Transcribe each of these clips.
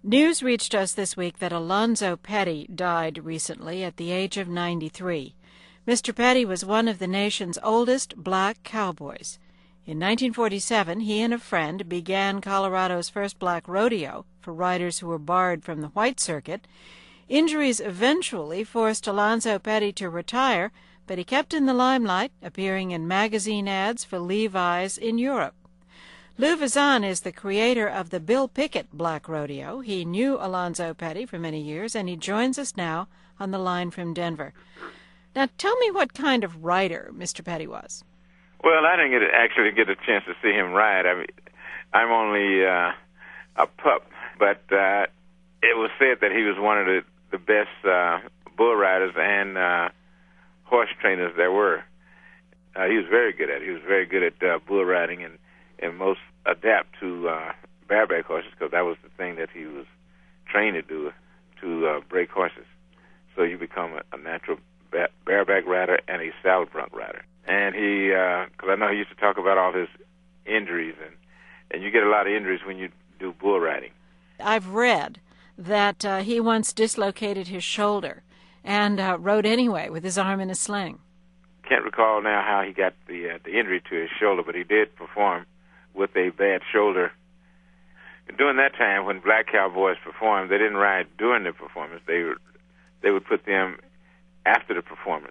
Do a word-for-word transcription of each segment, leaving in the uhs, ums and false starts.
News reached us this week that Alonzo Petty died recently at the age of ninety-three. Mister Petty was one of the nation's oldest black cowboys. In nineteen forty-seven, he and a friend began Colorado's first black rodeo for riders who were barred from the white circuit. Injuries eventually forced Alonzo Petty to retire, but he kept in the limelight, appearing in magazine ads for Levi's in Europe. Lou Vazan is the creator of the Bill Pickett Black Rodeo. He knew Alonzo Petty for many years, and he joins us now on the line from Denver. Now, tell me what kind of rider Mister Petty was. Well, I didn't get to actually get a chance to see him ride. I mean, I'm only uh, a pup, but uh, it was said that he was one of the, the best uh, bull riders and uh, horse trainers there were. Uh, he was very good at it. He was very good at uh, bull riding and and most adapt to uh, bareback horses, because that was the thing that he was trained to do, to uh, break horses. So you become a, a natural ba- bareback rider and a saddle bronc rider. And he, because uh, I know he used to talk about all his injuries, and, and you get a lot of injuries when you do bull riding. I've read that uh, he once dislocated his shoulder and uh, rode anyway with his arm in a sling. Can't recall now how he got the uh, the injury to his shoulder, but he did perform with a bad shoulder. During that time, when black cowboys performed, they didn't ride during the performance. They were, they would put them after the performance.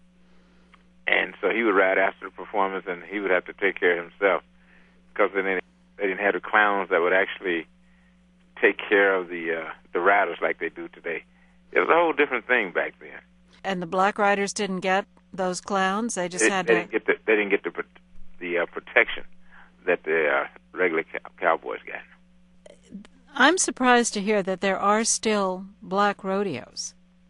And so he would ride after the performance, and he would have to take care of himself, because then they, they didn't have the clowns that would actually take care of the uh, the riders like they do today. It was a whole different thing back then. And the black riders didn't get those clowns? They just they, had they to... Didn't get the, they didn't get the, the uh, protection that the uh, regular cow- cowboys got. I'm surprised to hear that there are still black rodeos.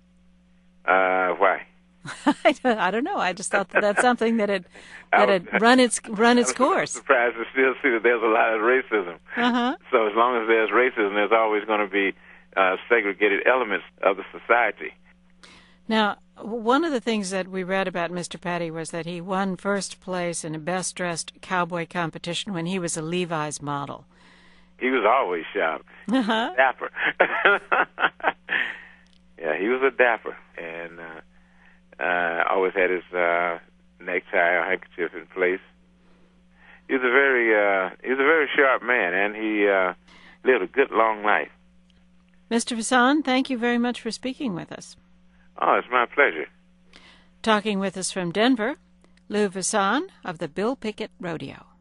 Uh, why? I, don't, I don't know. I just thought that that's something that had that had run its run its course. I'm surprised to still see that there's a lot of racism. Uh-huh. So as long as there's racism, there's always going to be uh, segregated elements of the society. Now, one of the things that we read about Mister Petty was that he won first place in a best-dressed cowboy competition when he was a Levi's model. He was always sharp, uh-huh. dapper. Yeah, he was a dapper, and uh, uh, always had his uh, necktie or handkerchief in place. He was a very, uh, he was a very sharp man, and he uh, lived a good long life. Mister Vazan, thank you very much for speaking with us. Oh, it's my pleasure. Talking with us from Denver, Lou Vazan of the Bill Pickett Rodeo.